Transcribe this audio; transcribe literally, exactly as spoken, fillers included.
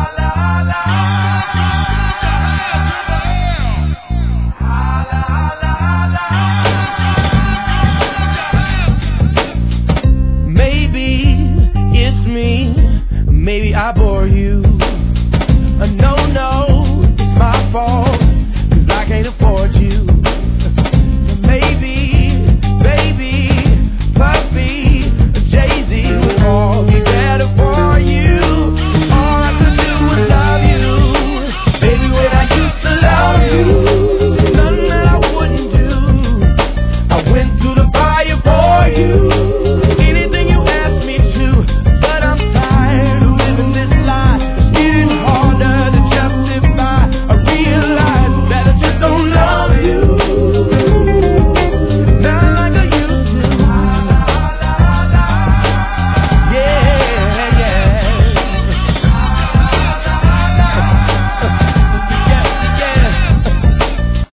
Maybe I bore you. Uh, no, no, it's my fault, 'cause I can't afford you.